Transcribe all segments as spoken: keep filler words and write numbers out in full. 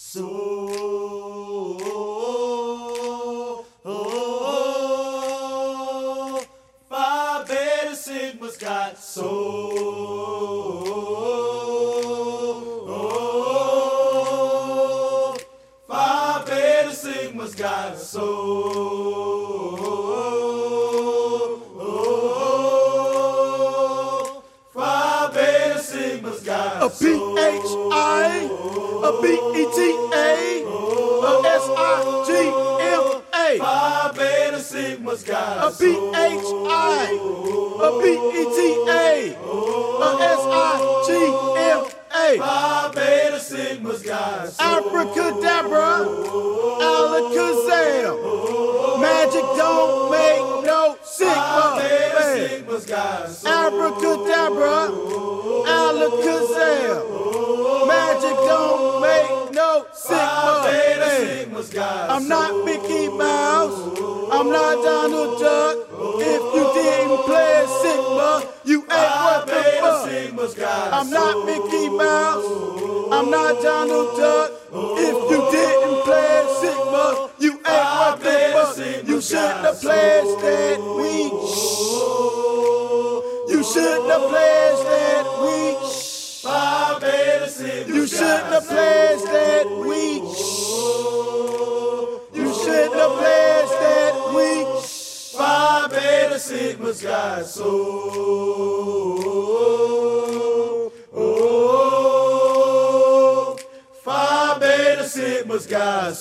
soul. Oh, Phi Beta Sigma's got soul. Oh, Phi Beta Sigma's got soul. Oh, Phi Beta Sigma's got A P H I, a B E T A, a S I G M A. Phi Beta Sigma's got A P H I, a B E T A, a S I G M A. Phi Beta Sigma's got Abracadabra, alakazam. Magic don't make no Sigma. Man. Sigma's got Abracadabra, alakazam. Magic don't make no Sigma. Man. Sigma's got I'm not Mickey Mouse, I'm not Donald Duck. If you didn't play Sigma, you ain't what the fuck. Sigma's got I'm not Mickey Mouse, I'm not Donald Duck. If you didn't play Sigma, you ain't what the fuck. You shouldn't have pledged that week. You shouldn't have pledged that week. Phi Beta Sigma's You shouldn't have pledged that week. You shouldn't have pledged that week. Phi Beta Sigma's got soul. Oh, Phi Beta Sigma's got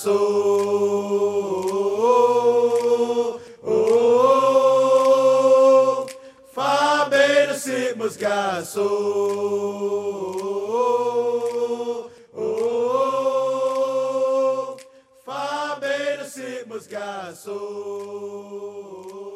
soul. Oh, Phi Beta Sigma's got soul. Oh, Phi Beta Sigma's got soul.